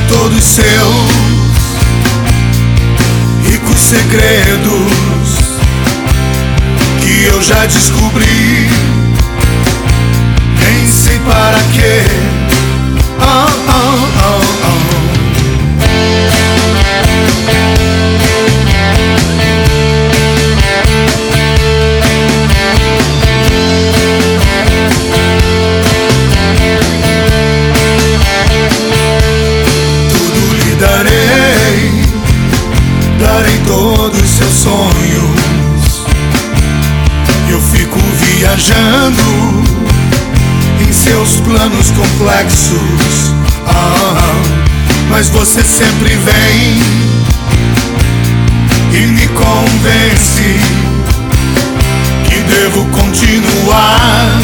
todos seus ricos segredos que eu já descobri. Nem sei para quê. Tudo lhe darei todos os seus sonhos. Eu fico viajando em seus planos complexos, mas você sempre vem e me convence que devo continuar.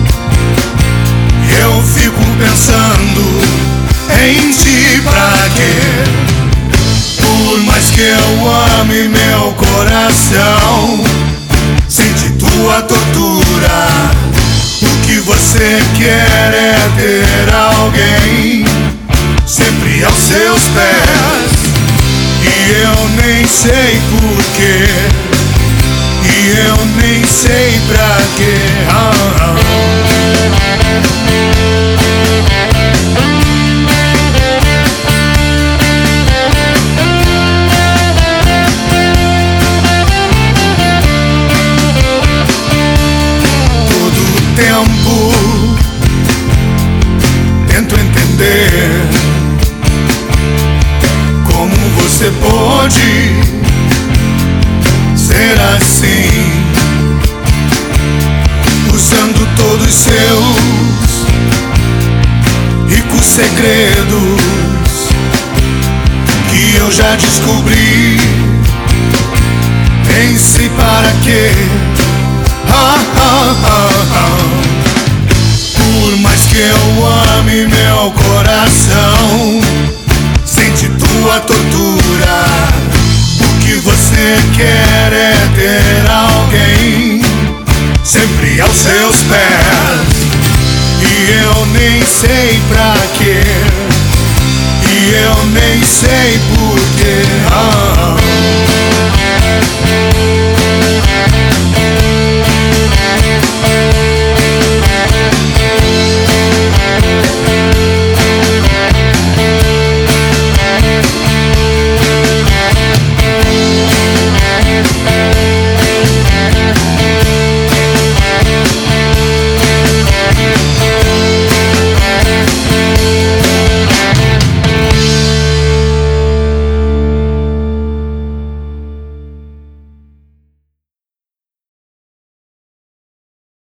Eu fico pensando em ti, pra quê? Por mais que eu ame, meu coração sente tua tortura. O que você quer é ter alguém sempre aos seus pés, e eu nem sei porquê, e eu nem sei pra quê. Tento entender como você pode ser assim, usando todos os seus ricos segredos que eu já descobri. Nem sei para quê. Por mais que eu ame, meu coração sente tua tortura. O que você quer é ter alguém sempre aos seus pés, e eu nem sei pra quê, e eu nem sei porquê.